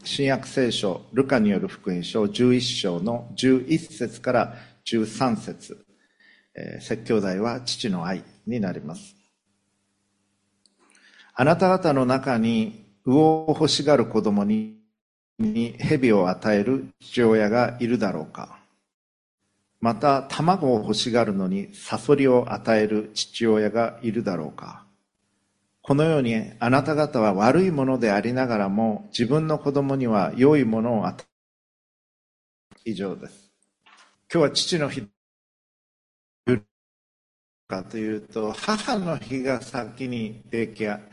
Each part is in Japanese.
新約聖書ルカによる福音書11章の11節から13節、説教題は父の愛になります。あなた方の中に魚を欲しがる子供に蛇を与える父親がいるだろうか。また卵を欲しがるのにサソリを与える父親がいるだろうか。このようにあなた方は悪いものでありながらも自分の子供には良いものを与える。以上です。今日は父の日かというと、母の日が先にで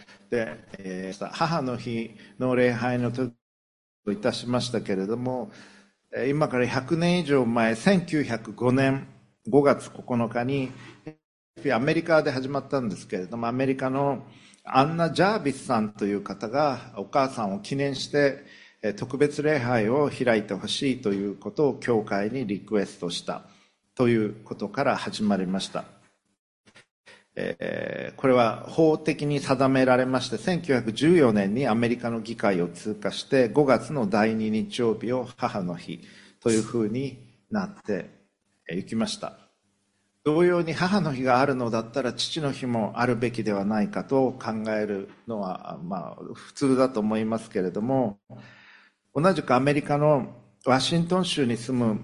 母の日の礼拝の時といたしましたけれども、今から100年以上前、1905年5月9日にアメリカで始まったんですけれども、アメリカのアンナ・ジャービスさんという方がお母さんを記念して特別礼拝を開いてほしいということを教会にリクエストしたということから始まりました。これは法的に定められまして、1914年にアメリカの議会を通過して5月の第2日曜日を母の日というふうになっていきました。同様に母の日があるのだったら父の日もあるべきではないかと考えるのは普通だと思いますけれども、同じくアメリカのワシントン州に住む、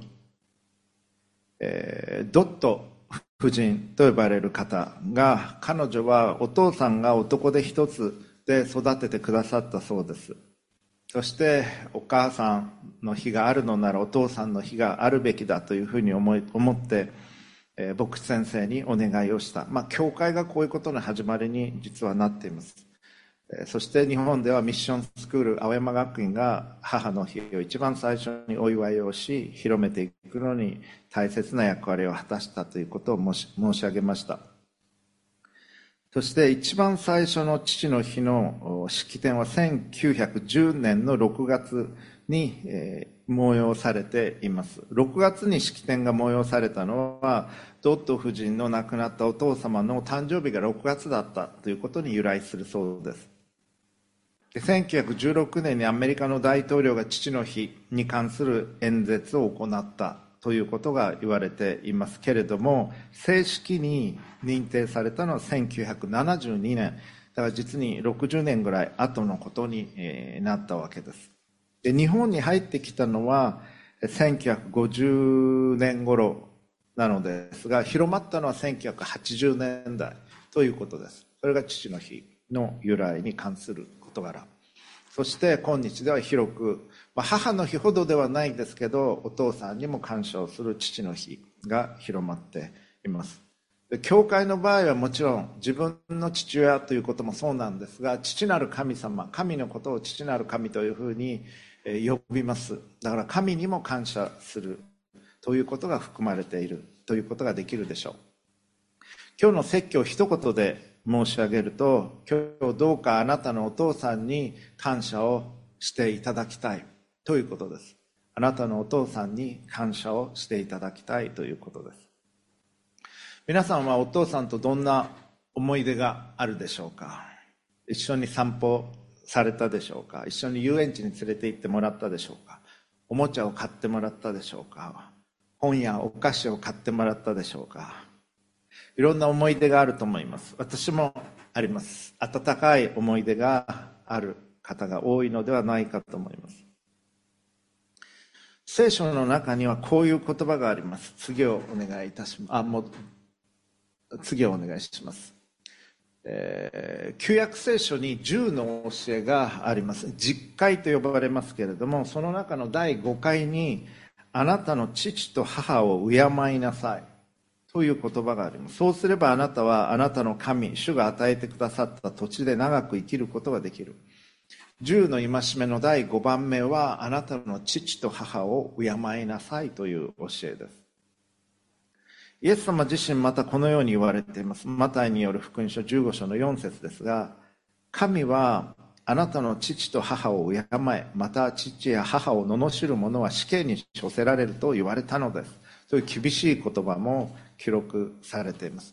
ドット夫人と呼ばれる方が、彼女はお父さんが男手一つで育ててくださったそうです。そしてお母さんの日があるのならお父さんの日があるべきだというふうに思って牧師先生にお願いをした。教会がこういうことの始まりに実はなっています。そして日本ではミッションスクール青山学院が母の日を一番最初にお祝いをし広めていくのに大切な役割を果たしたということを申し上げました。そして一番最初の父の日の式典は1910年の6月に催されています。6月に式典が催されたのはドット夫人の亡くなったお父様の誕生日が6月だったということに由来するそうです。1916年にアメリカの大統領が父の日に関する演説を行ったということが言われていますけれども、正式に認定されたのは1972年、だから実に60年ぐらい後のことになったわけです。で、日本に入ってきたのは1950年頃なのですが、広まったのは1980年代ということです。それが父の日の由来に関する事柄。そして今日では広く、母の日ほどではないですけど、お父さんにも感謝をする父の日が広まっています。で、教会の場合はもちろん自分の父親ということもそうなんですが、父なる神様、神のことを父なる神というふうに呼びます。だから神にも感謝するということが含まれているということができるでしょう。今日の説教を一言で申し上げると、今日どうかあなたのお父さんに感謝をしていただきたいということです。あなたのお父さんに感謝をしていただきたいということです。皆さんはお父さんとどんな思い出があるでしょうか。一緒に散歩されたでしょうか。一緒に遊園地に連れて行ってもらったでしょうか。おもちゃを買ってもらったでしょうか。本やお菓子を買ってもらったでしょうか。いろんな思い出があると思います。私もあります。温かい思い出がある方が多いのではないかと思います。聖書の中にはこういう言葉があります。次をお願いいたします。次をお願いします。旧約聖書に10の教えがあります。十戒と呼ばれますけれども、その中の第5回にあなたの父と母を敬いなさいという言葉があります。そうすればあなたはあなたの神、主が与えてくださった土地で長く生きることができる。10の戒めの第5番目はあなたの父と母を敬いなさいという教えです。イエス様自身またこのように言われています。マタイによる福音書15章の4節ですが、神はあなたの父と母を敬え、また父や母を罵る者は死刑に処せられると言われたのです。そういう厳しい言葉も記録されています。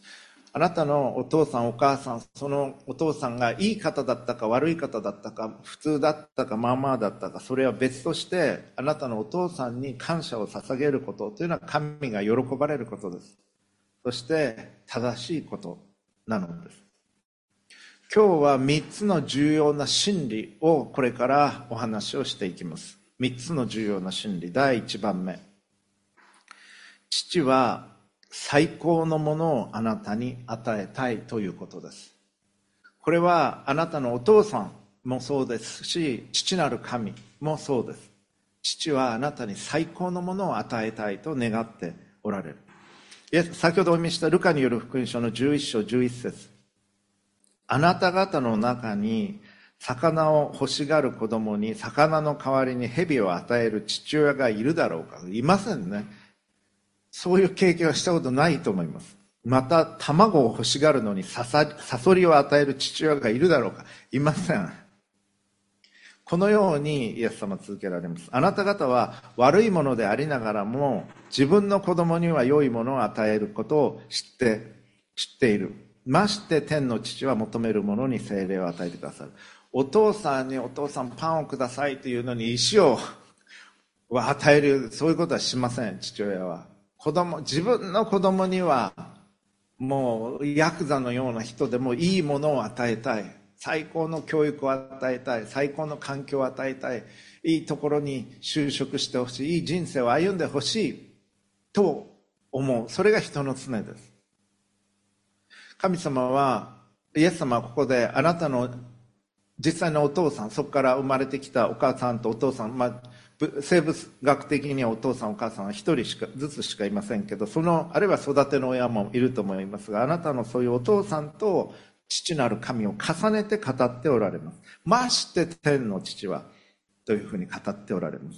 あなたのお父さんお母さん、そのお父さんがいい方だったか悪い方だったか普通だったかまあまあだったか、それは別として、あなたのお父さんに感謝を捧げることというのは神が喜ばれることです。そして正しいことなのです。今日は3つの重要な真理をこれからお話をしていきます。3つの重要な真理。第1番目、父は最高のものをあなたに与えたいということです。これはあなたのお父さんもそうですし、父なる神もそうです。父はあなたに最高のものを与えたいと願っておられる。先ほどお見せしたルカによる福音書の11章11節、あなた方の中に魚を欲しがる子供に魚の代わりに蛇を与える父親がいるだろうか。いませんね。そういう経験はしたことないと思います。また卵を欲しがるのにサソリを与える父親がいるだろうか。いません。このようにイエス様は続けられます。あなた方は悪いものでありながらも自分の子供には良いものを与えることを知っている。まして天の父は求めるものに聖霊を与えてくださる。お父さんにお父さんパンをくださいというのに石を与える、そういうことはしません。父親は自分の子供にはもうヤクザのような人でもいいものを与えたい、最高の教育を与えたい、最高の環境を与えたい、いいところに就職してほしい、いい人生を歩んでほしいと思う。それが人の常です。神様は、イエス様はここであなたの実際のお父さん、そこから生まれてきたお母さんとお父さん、生物学的にはお父さんお母さんは一人ずつしかいませんけど、あるいは育ての親もいると思いますが、あなたのそういうお父さんと父なる神を重ねて語っておられます。まして天の父はというふうに語っておられます。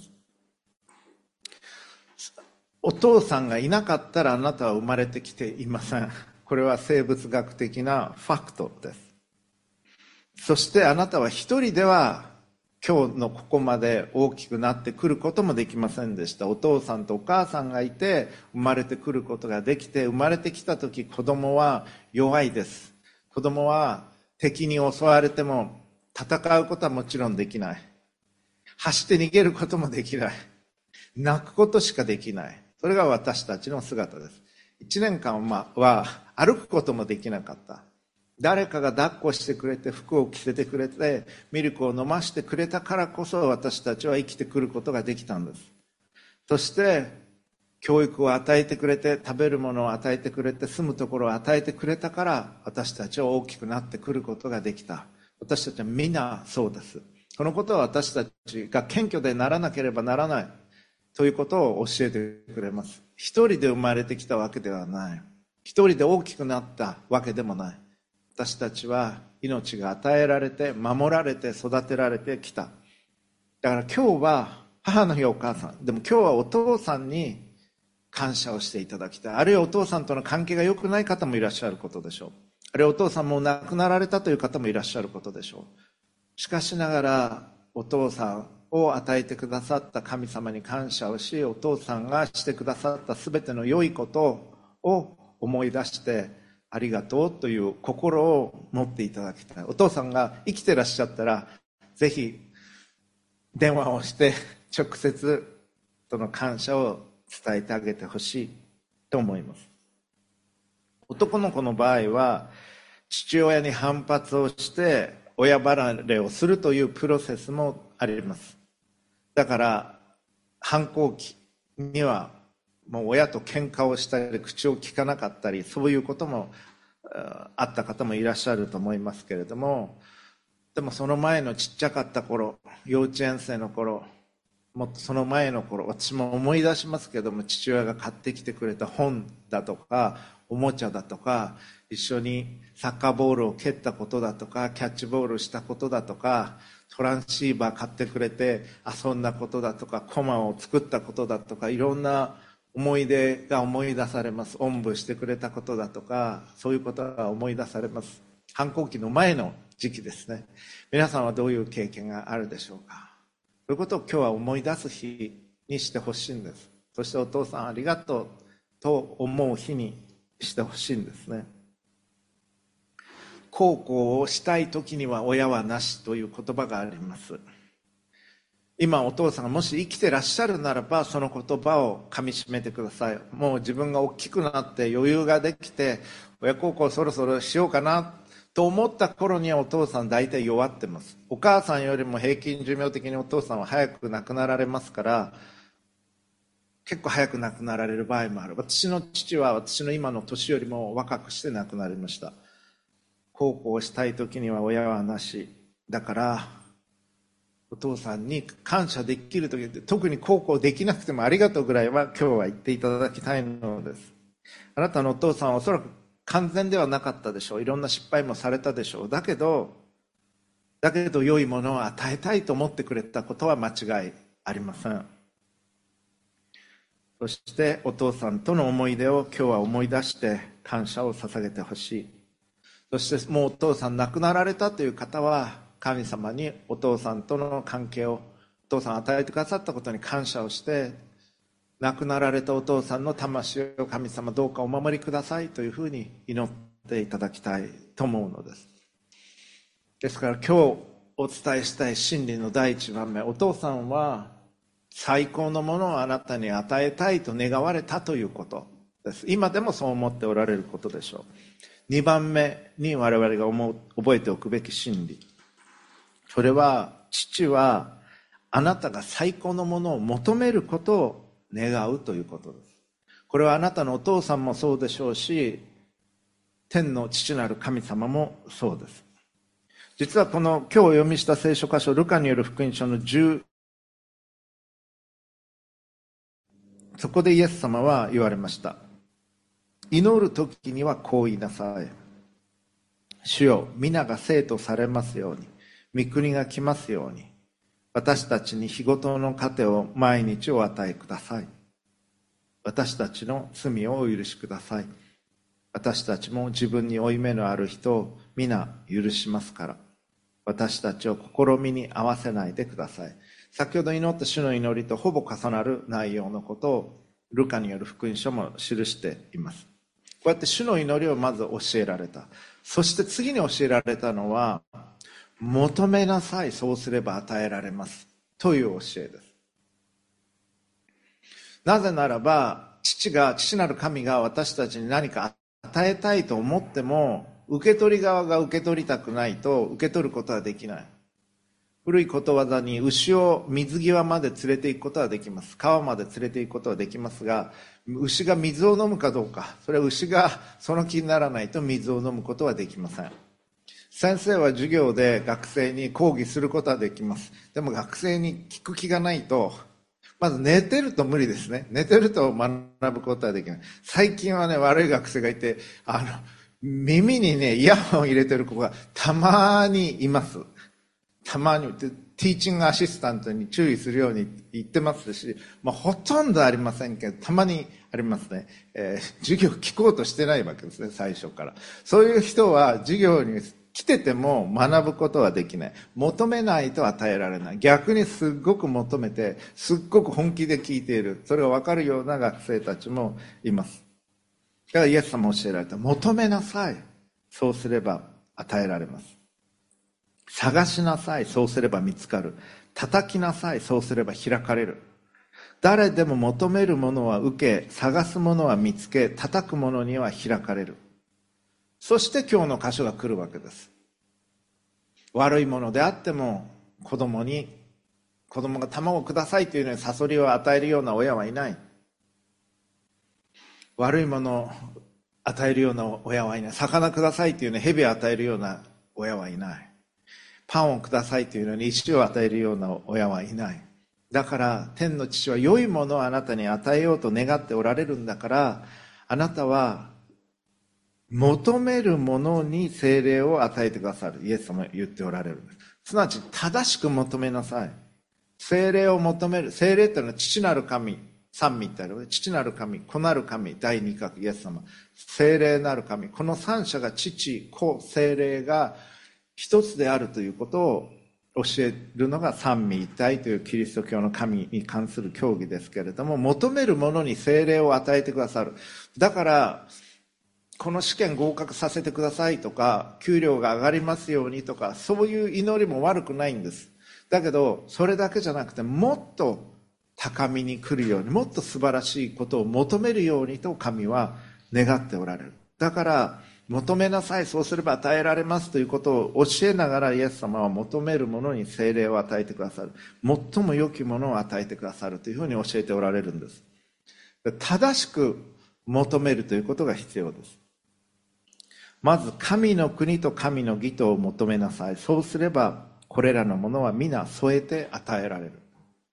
お父さんがいなかったらあなたは生まれてきていません。これは生物学的なファクトです。そしてあなたは一人では今日のここまで大きくなってくることもできませんでした。お父さんとお母さんがいて生まれてくることができて、生まれてきた時子供は弱いです。子供は敵に襲われても戦うことはもちろんできない。走って逃げることもできない。泣くことしかできない。それが私たちの姿です。1年間は歩くこともできなかった。誰かが抱っこしてくれて服を着せてくれてミルクを飲ませてくれたからこそ私たちは生きてくることができたんです。そして教育を与えてくれて、食べるものを与えてくれて、住むところを与えてくれたから私たちは大きくなってくることができた。私たちはみんなそうです。このことは私たちが謙虚でならなければならないということを教えてくれます。一人で生まれてきたわけではない。一人で大きくなったわけでもない。私たちは命が与えられて守られて育てられてきた。だから今日は母の日お母さんでも今日はお父さんに感謝をしていただきたい。あるいはお父さんとの関係が良くない方もいらっしゃることでしょう。あるいはお父さんも亡くなられたという方もいらっしゃることでしょう。しかしながらお父さんを与えてくださった神様に感謝をし、お父さんがしてくださった全ての良いことを思い出してありがとうという心を持っていただきたい。お父さんが生きてらっしゃったらぜひ電話をして直接その感謝を伝えてあげてほしいと思います。男の子の場合は父親に反発をして親離れをするというプロセスもあります。だから反抗期にはもう親と喧嘩をしたり口を聞かなかったり、そういうこともあった方もいらっしゃると思いますけれども、でもその前のちっちゃかった頃、幼稚園生の頃、もっとその前の頃、私も思い出しますけども、父親が買ってきてくれた本だとかおもちゃだとか、一緒にサッカーボールを蹴ったことだとか、キャッチボールしたことだとか、トランシーバー買ってくれて遊んだことだとか、コマを作ったことだとか、いろんな思い出が思い出されます。おんぶしてくれたことだとか、そういうことが思い出されます。反抗期の前の時期ですね。皆さんはどういう経験があるでしょうか。そういうことを今日は思い出す日にしてほしいんです。そしてお父さんありがとうと思う日にしてほしいんですね。 孝行をしたい時には親はなしという言葉があります。今お父さんがもし生きてらっしゃるならば、その言葉をかみしめてください。もう自分が大きくなって余裕ができて、親孝行そろそろしようかなと思った頃にはお父さん大体弱ってます。お母さんよりも平均寿命的にお父さんは早く亡くなられますから、結構早く亡くなられる場合もある。私の父は私の今の年よりも若くして亡くなりました。孝行したい時には親はなし。だからお父さんに感謝できる時、特に孝行できなくてもありがとうぐらいは今日は言っていただきたいのです。あなたのお父さんはおそらく完全ではなかったでしょう。いろんな失敗もされたでしょう。だけど良いものを与えたいと思ってくれたことは間違いありません。そしてお父さんとの思い出を今日は思い出して感謝を捧げてほしい。そしてもうお父さん亡くなられたという方は、神様にお父さんとの関係を、お父さん与えてくださったことに感謝をして、亡くなられたお父さんの魂を神様どうかお守りくださいというふうに祈っていただきたいと思うのです。ですから今日お伝えしたい真理の第一番目、お父さんは最高のものをあなたに与えたいと願われたということです。今でもそう思っておられることでしょう。2番目に我々が覚えておくべき真理、それは父はあなたが最高のものを求めることを願うということです。これはあなたのお父さんもそうでしょうし、天の父なる神様もそうです。実はこの今日お読みした聖書箇所、ルカによる福音書のそこでイエス様は言われました。祈る時にはこう言いなさい。主よ、皆が生とされますように、御国が来ますように、私たちに日ごとの糧を毎日お与えください。私たちの罪をお許しください。私たちも自分に負い目のある人を皆許しますから、私たちを試みに合わせないでください。先ほど祈った主の祈りとほぼ重なる内容のことをルカによる福音書も記しています。こうやって主の祈りをまず教えられた。そして次に教えられたのは、求めなさい、そうすれば与えられますという教えです。なぜならば、父なる神が私たちに何か与えたいと思っても、受け取り側が受け取りたくないと受け取ることはできない。古いことわざに、牛を水際まで連れて行くことはできます。川まで連れて行くことはできますが、牛が水を飲むかどうか、それは牛がその気にならないと水を飲むことはできません。先生は授業で学生に講義することはできます。でも学生に聞く気がないと、まず寝てると無理ですね。寝てると学ぶことはできない。最近はね、悪い学生がいて、耳にね、イヤホンを入れてる子がたまにいます。たまにティーチングアシスタントに注意するように言ってますし、ほとんどありませんけど、たまにありますね。授業聞こうとしてないわけですね、最初から。そういう人は授業に来てても学ぶことはできない。求めないと与えられない。逆にすっごく求めて、すっごく本気で聞いている。それが分かるような学生たちもいます。だからイエス様教えられた。求めなさい。そうすれば与えられます。探しなさい。そうすれば見つかる。叩きなさい。そうすれば開かれる。誰でも求めるものは受け、探すものは見つけ、叩くものには開かれる。そして今日の箇所が来るわけです。悪いものであっても子供が卵をくださいというのにサソリを与えるような親はいない。悪いものを与えるような親はいない。魚くださいというのに蛇を与えるような親はいない。パンをくださいというのに石を与えるような親はいない。だから天の父は良いものをあなたに与えようと願っておられるんだから、あなたは求めるものに聖霊を与えてくださる。イエス様は言っておられるんです。すなわち正しく求めなさい。聖霊を求める。聖霊というのは父なる神、三位一体の父なる神、子なる神、第二角イエス様、聖霊なる神、この三者が父、子、聖霊が一つであるということを教えるのが三位一体というキリスト教の神に関する教義ですけれども、求めるものに聖霊を与えてくださる。だからこの試験合格させてくださいとか、給料が上がりますようにとか、そういう祈りも悪くないんです。だけどそれだけじゃなくて、もっと高みに来るように、もっと素晴らしいことを求めるようにと神は願っておられる。だから求めなさい、そうすれば与えられますということを教えながら、イエス様は求める者に聖霊を与えてくださる、最も良きものを与えてくださるというふうに教えておられるんです。正しく求めるということが必要です。まず神の国と神の義とを求めなさい、そうすればこれらのものは皆添えて与えられる。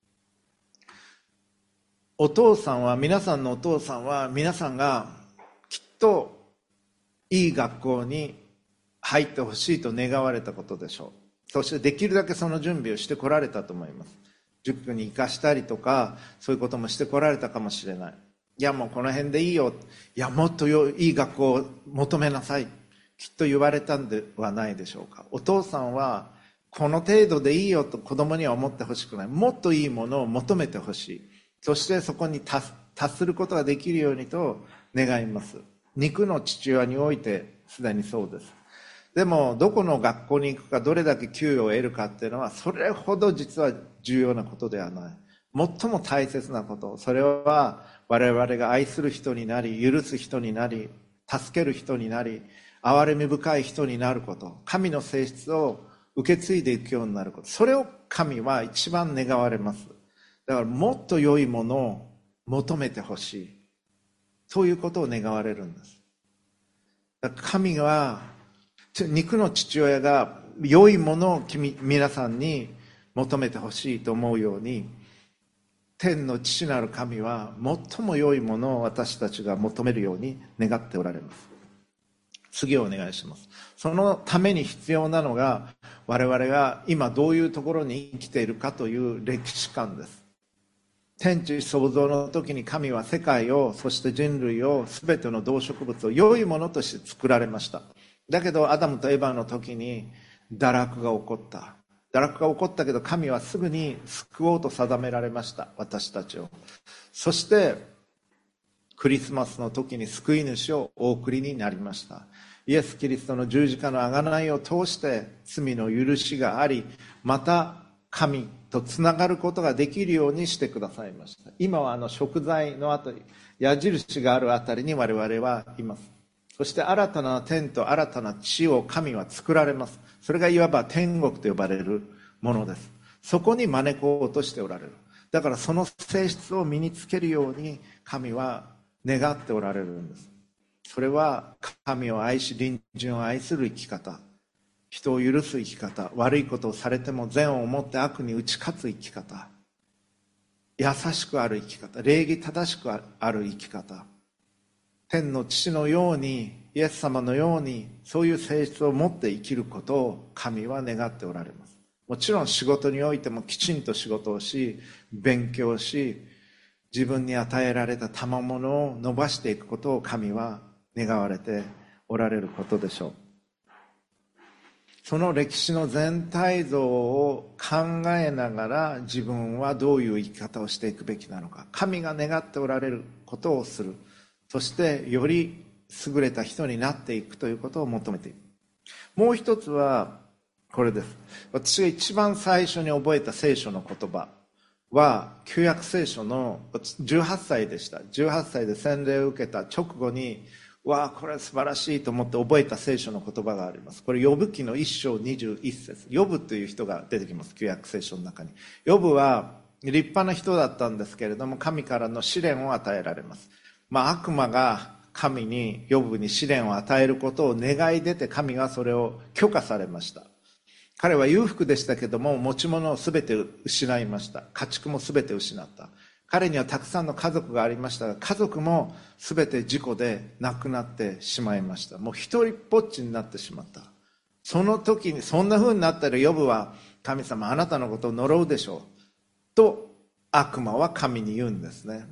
お父さんは、皆さんのお父さんは、皆さんがきっといい学校に入ってほしいと願われたことでしょう。そしてできるだけその準備をしてこられたと思います。塾に行かしたりとか、そういうこともしてこられたかもしれない。いやもうこの辺でいいよ、いやもっといい学校を求めなさい、きっと言われたんではないでしょうか。お父さんはこの程度でいいよと子供には思ってほしくない。もっといいものを求めてほしい。そしてそこに達することができるようにと願います。肉の父親においてすでにそうです。でもどこの学校に行くか、どれだけ給与を得るかっていうのはそれほど実は重要なことではない。最も大切なこと、それは我々が愛する人になり、許す人になり、助ける人になり、憐れみ深い人になること、神の性質を受け継いでいくようになること、それを神は一番願われます。だからもっと良いものを求めてほしい、そういうことを願われるんです。だから神は、肉の父親が良いものを皆さんに求めてほしいと思うように、天の父なる神は最も良いものを私たちが求めるように願っておられます。次をお願いします。そのために必要なのが、我々が今どういうところに生きているかという歴史観です。天地創造の時に神は世界を、そして人類を、全ての動植物を良いものとして作られました。だけどアダムとエバの時に堕落が起こったけど、神はすぐに救おうと定められました、私たちを。そしてクリスマスの時に救い主をお送りになりました。イエス・キリストの十字架の贖いを通して罪の許しがあり、また神とつながることができるようにしてくださいました。今は食材のあたり、矢印があるあたりに我々はいます。そして新たな天と新たな地を神は作られます。それがいわば天国と呼ばれるものです。そこに招こうとしておられる。だからその性質を身につけるように神は願っておられるんです。それは神を愛し隣人を愛する生き方、人を許す生き方、悪いことをされても善をもって悪に打ち勝つ生き方、優しくある生き方、礼儀正しくある生き方、天の父のように、イエス様のように、そういう性質を持って生きることを神は願っておられます。もちろん仕事においてもきちんと仕事をし、勉強し、自分に与えられた賜物を伸ばしていくことを神は願われておられることでしょう。その歴史の全体像を考えながら、自分はどういう生き方をしていくべきなのか、神が願っておられることをする、そしてより優れた人になっていくということを求めている。もう一つはこれです。私が一番最初に覚えた聖書の言葉は、旧約聖書の18歳でした。18歳で洗礼を受けた直後に、わあこれ素晴らしいと思って覚えた聖書の言葉があります。これヨブ記の1章21節、ヨブという人が出てきます、旧約聖書の中に。ヨブは立派な人だったんですけれども、神からの試練を与えられます。悪魔が神に、ヨブに試練を与えることを願い出て、神がそれを許可されました。彼は裕福でしたけども、持ち物を全て失いました。家畜も全て失った。彼にはたくさんの家族がありましたが、家族も全て事故で亡くなってしまいました。もう一人っぽっちになってしまった。その時に、そんな風になったらヨブは、神様あなたのことを呪うでしょうと悪魔は神に言うんですね。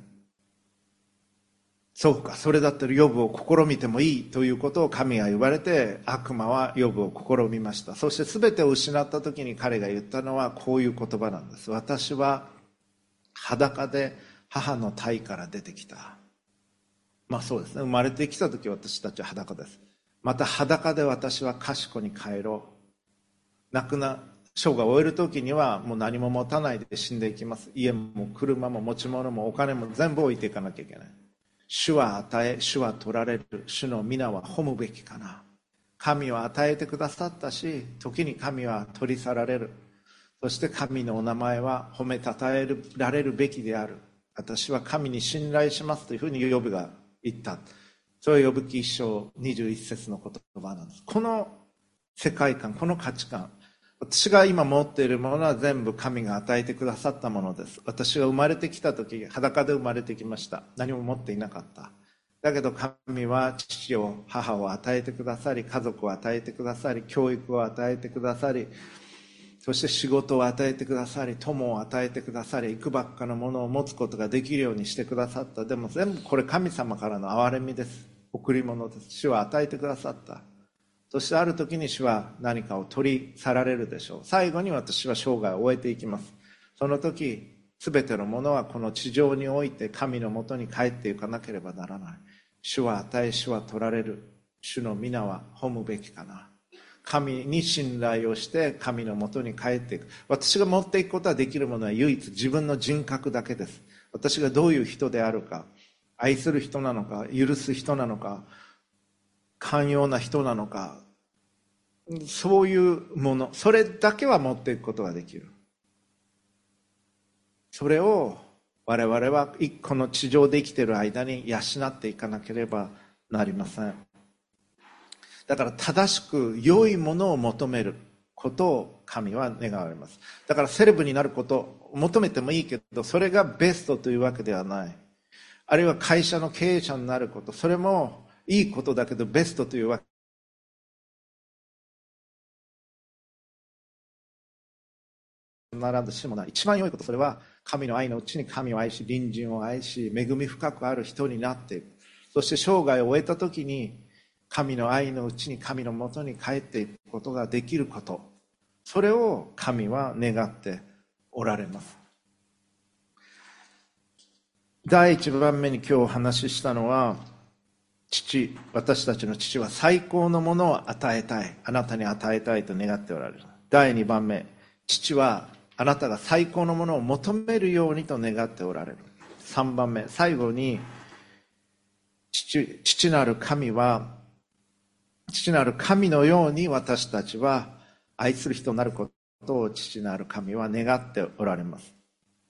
そうか、それだったらヨブを試みてもいいということを神が言われて、悪魔はヨブを試みました。そして全てを失った時に彼が言ったのはこういう言葉なんです。私は裸で母の胎から出てきた。 そうですね、生まれてきた時私たちは裸です。また裸で私は賢に帰ろう。生涯を終える時にはもう何も持たないで死んでいきます。家も車も持ち物もお金も全部置いていかなきゃいけない。主は与え、主は取られる。主の皆は褒むべきかな。神は与えてくださったし、時に神は取り去られる。そして神のお名前は褒めたたえられるべきである。私は神に信頼しますというふうにヨブが言った。それはヨブ記1章21節の言葉なんです。この世界観、この価値観、私が今持っているものは全部神が与えてくださったものです。私が生まれてきた時、裸で生まれてきました。何も持っていなかった。だけど神は父を母を与えてくださり、家族を与えてくださり、教育を与えてくださり、そして仕事を与えてくださり、友を与えてくださり、いくばっかのものを持つことができるようにしてくださった。でも全部これ神様からの憐れみです。贈り物です。主は与えてくださった。そしてある時に主は何かを取り去られるでしょう。最後に私は生涯を終えていきます。その時全てのものはこの地上において神のもとに帰っていかなければならない。主は与え、主は取られる。主の皆は褒むべきかな。神に信頼をして神のもとに帰っていく。私が持っていくことができるものは唯一自分の人格だけです。私がどういう人であるか、愛する人なのか、許す人なのか、寛容な人なのか、そういうもの、それだけは持っていくことができる。それを我々はこの地上で生きている間に養っていかなければなりません。だから正しく良いものを求めることを神は願われます。だからセレブになることを求めてもいいけど、それがベストというわけではない。あるいは会社の経営者になること、それもいいことだけどベストというわけ並んでしもない。一番良いこと、それは神の愛のうちに神を愛し、隣人を愛し、恵み深くある人になっていく。そして生涯を終えた時に神の愛のうちに神のもとに帰っていくことができること、それを神は願っておられます。第一番目に今日お話ししたのは、私たちの父は最高のものを与えたい、あなたに与えたいと願っておられる。第二番目、父はあなたが最高のものを求めるようにと願っておられる。三番目、最後に父なる神のように私たちは愛する人になることを父なる神は願っておられます。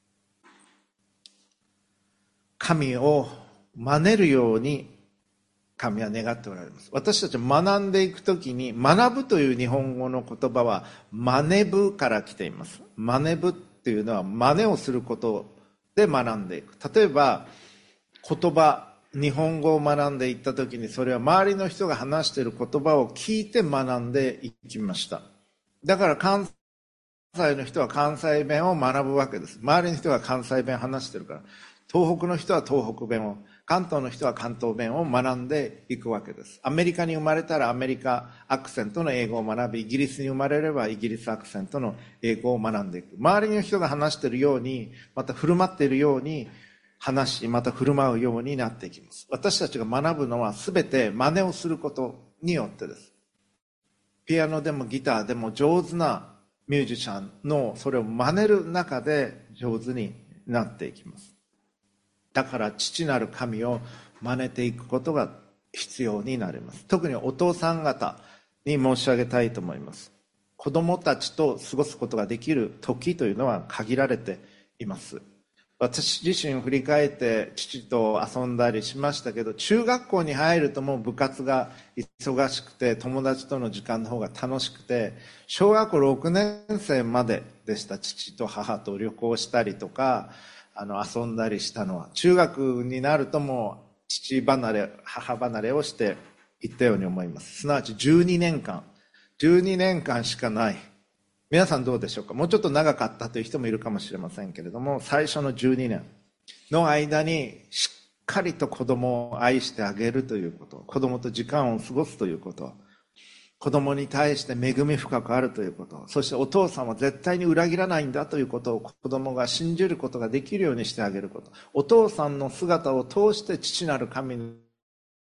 神を真似るように神は願っておられます。私たち学んでいくときに、学ぶという日本語の言葉は真似ぶから来ています。真似ぶっていうのは真似をすることで学んでいく。例えば言葉、日本語を学んでいったときに、それは周りの人が話している言葉を聞いて学んでいきました。だから関西の人は関西弁を学ぶわけです。周りの人が関西弁を話してるから。東北の人は東北弁を、関東の人は関東弁を学んでいくわけです。アメリカに生まれたらアメリカアクセントの英語を学び、イギリスに生まれればイギリスアクセントの英語を学んでいく。周りの人が話しているように、また振る舞っているように話し、また振る舞うようになっていきます。私たちが学ぶのは全て真似をすることによってです。ピアノでもギターでも上手なミュージシャンのそれを真似る中で上手になっていきます。だから父なる神を真似ていくことが必要になります。特にお父さん方に申し上げたいと思います。子供たちと過ごすことができる時というのは限られています。私自身振り返って父と遊んだりしましたけど、中学校に入るともう部活が忙しくて友達との時間の方が楽しくて、小学校6年生まででした。父と母と旅行したりとか遊んだりしたのは。中学になるともう父離れ母離れをしていったように思います。すなわち12年間しかない。皆さんどうでしょうか。もうちょっと長かったという人もいるかもしれませんけれども、最初の12年の間にしっかりと子供を愛してあげるということ、子供と時間を過ごすということ、子供に対して恵み深くあるということ、そしてお父さんは絶対に裏切らないんだということを子供が信じることができるようにしてあげること、お父さんの姿を通して父なる神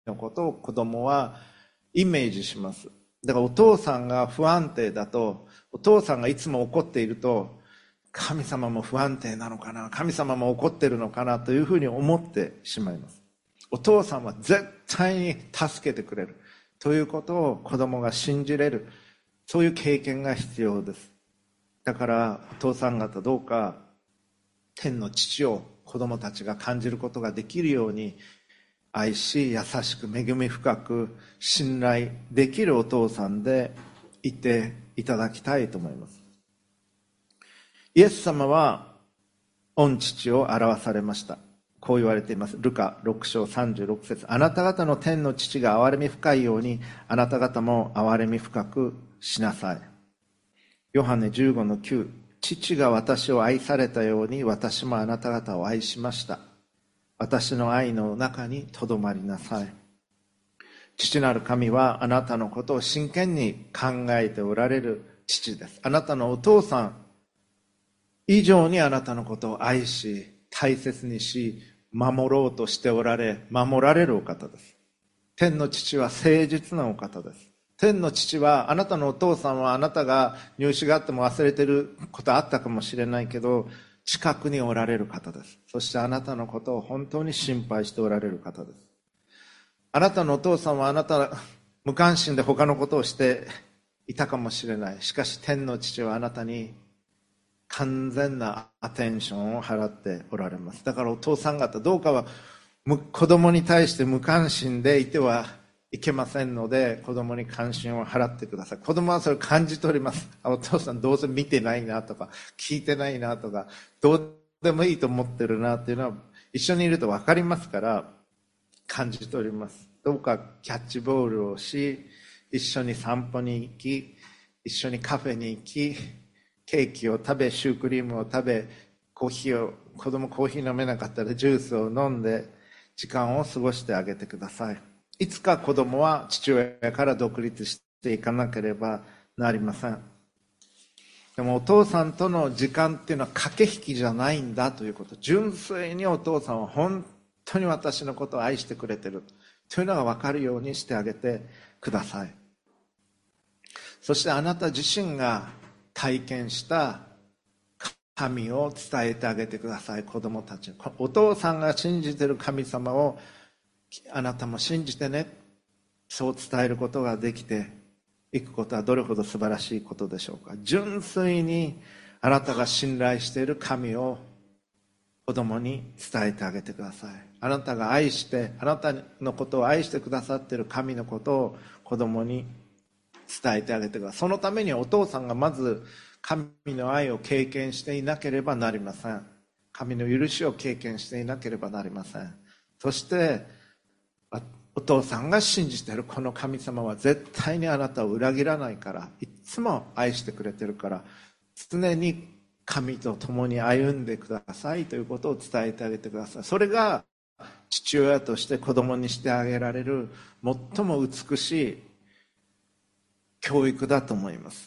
のことを子供はイメージします。だからお父さんが不安定だと、お父さんがいつも怒っていると、神様も不安定なのかな、神様も怒ってるのかなというふうに思ってしまいます。お父さんは絶対に助けてくれるということを子供が信じれる、そういう経験が必要です。だからお父さん方、どうか天の父を子供たちが感じることができるように、愛し優しく恵み深く信頼できるお父さんでいていただきたいと思います。イエス様は御父を表されました。こう言われています。ルカ6章36節、あなた方の天の父が憐れみ深いように、あなた方も憐れみ深くしなさい。ヨハネ15の9、父が私を愛されたように私もあなた方を愛しました。私の愛の中にとどまりなさい。父なる神はあなたのことを真剣に考えておられる父です。あなたのお父さん以上にあなたのことを愛し、大切にし、守ろうとしておられ、守られるお方です。天の父は誠実なお方です。天の父は、あなたのお父さんはあなたが入試があっても忘れてることあったかもしれないけど、近くにおられる方です。そしてあなたのことを本当に心配しておられる方です。あなたのお父さんはあなた無関心で他のことをしていたかもしれない。しかし天の父はあなたに完全なアテンションを払っておられます。だからお父さん方、どうかは子供に対して無関心でいてはいけませんので、子供に関心を払ってください。子供はそれを感じ取ります。お父さんどうせ見てないなとか聞いてないなとか、どうでもいいと思ってるなっていうのは一緒にいると分かりますから、感じ取ります。どうかキャッチボールをし、一緒に散歩に行き、一緒にカフェに行き、ケーキを食べ、シュークリームを食べ、子供コーヒー飲めなかったらジュースを飲んで時間を過ごしてあげてください。いつか子供は父親から独立していかなければなりません。でもお父さんとの時間っていうのは駆け引きじゃないんだということ。純粋にお父さんは本当に私のことを愛してくれてるというのが分かるようにしてあげてください。そしてあなた自身が体験した神を伝えてあげてください。子供たち、お父さんが信じている神様をあなたも信じてね、そう伝えることができていくことはどれほど素晴らしいことでしょうか。純粋にあなたが信頼している神を子供に伝えてあげてください。あなたが愛して、あなたのことを愛してくださっている神のことを子供に伝えてあげてください。そのためにお父さんがまず神の愛を経験していなければなりません。神の許しを経験していなければなりません。そしてお父さんが信じているこの神様は絶対にあなたを裏切らないから、いつも愛してくれてるから、常に神と共に歩んでくださいということを伝えてあげてください。それが父親として子供にしてあげられる最も美しい教育だと思います。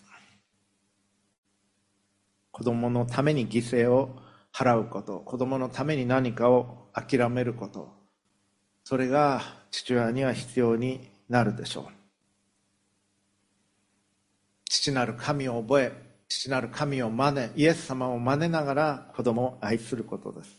子供のために犠牲を払うこと、子供のために何かを諦めること、それが父親には必要になるでしょう。父なる神を覚え、父なる神を真似、イエス様を真似ながら子供を愛することです。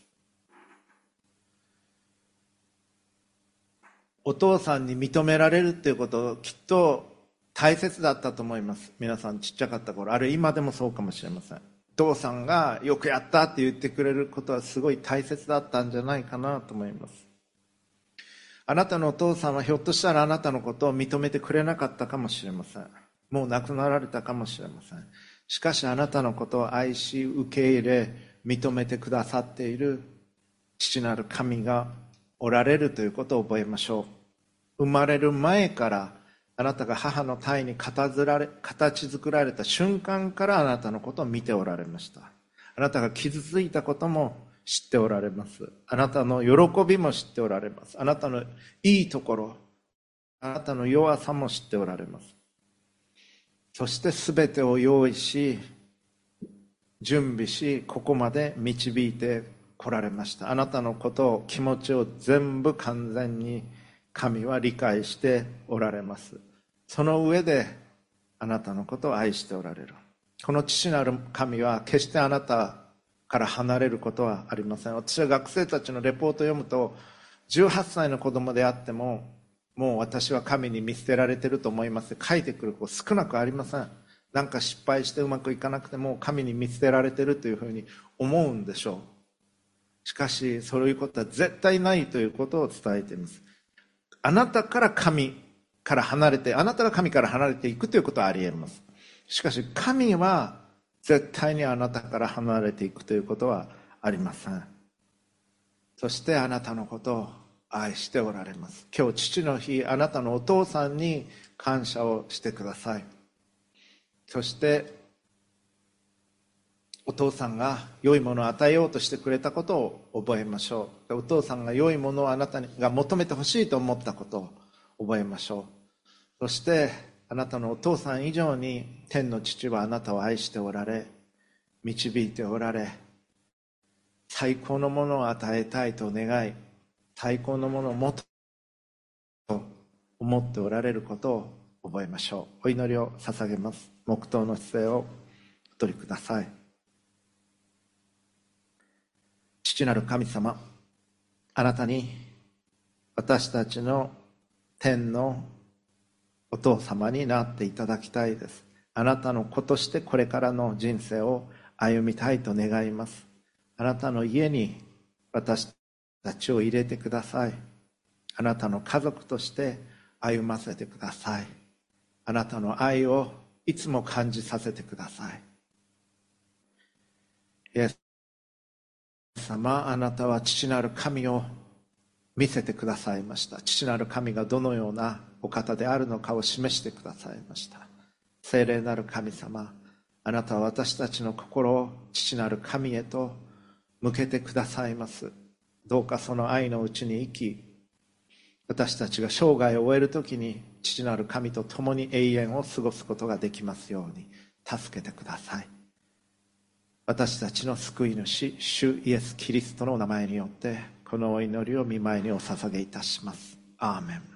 お父さんに認められるっていうこときっと大切だったと思います。皆さんちっちゃかった頃、あるいは今でもそうかもしれません。お父さんがよくやったって言ってくれることはすごい大切だったんじゃないかなと思います。あなたのお父さんはひょっとしたらあなたのことを認めてくれなかったかもしれません。もう亡くなられたかもしれません。しかしあなたのことを愛し受け入れ認めてくださっている父なる神がおられるということを覚えましょう。生まれる前からあなたが母の胎に形作られた瞬間からあなたのことを見ておられました。あなたが傷ついたことも知っておられます。あなたの喜びも知っておられます。あなたのいいところ、あなたの弱さも知っておられます。そして全てを用意し準備し、ここまで導いて来られました。あなたのことを、気持ちを全部完全に神は理解しておられます。その上であなたのことを愛しておられる。この父なる神は決してあなたから離れることはありません。私は学生たちのレポートを読むと、18歳の子供であってももう私は神に見捨てられていると思いますって書いてくる子少なくありません。なんか失敗してうまくいかなくても神に見捨てられているというふうに思うんでしょう。しかしそういうことは絶対ないということを伝えています。あなたから神から離れて、あなたが神から離れていくということはありえます。しかし神は絶対にあなたから離れていくということはありません。そしてあなたのことを愛しておられます。今日父の日、あなたのお父さんに感謝をしてください。そしてお父さんが良いものを与えようとしてくれたことを覚えましょう。お父さんが良いものをあなたが求めてほしいと思ったことを覚えましょう。そしてあなたのお父さん以上に天の父はあなたを愛しておられ、導いておられ、最高のものを与えたいと願い、最高のものをもっと思っておられることを覚えましょう。お祈りを捧げます。黙祷の姿勢をお取りください。父なる神様、あなたに私たちの天のお父様になっていただきたいです。あなたの子としてこれからの人生を歩みたいと願います。あなたの家に私たちを入れてください。あなたの家族として歩ませてください。あなたの愛をいつも感じさせてください。イエス様、あなたは父なる神を見せてくださいました。父なる神がどのようなお方であるのかを示してくださいました。聖霊なる神様、あなたは私たちの心を父なる神へと向けてくださいます。どうかその愛のうちに生き、私たちが生涯を終えるときに父なる神と共に永遠を過ごすことができますように助けてください。私たちの救い主、主イエス・キリストの名前によってこのお祈りを御前にお捧げいたします。アーメン。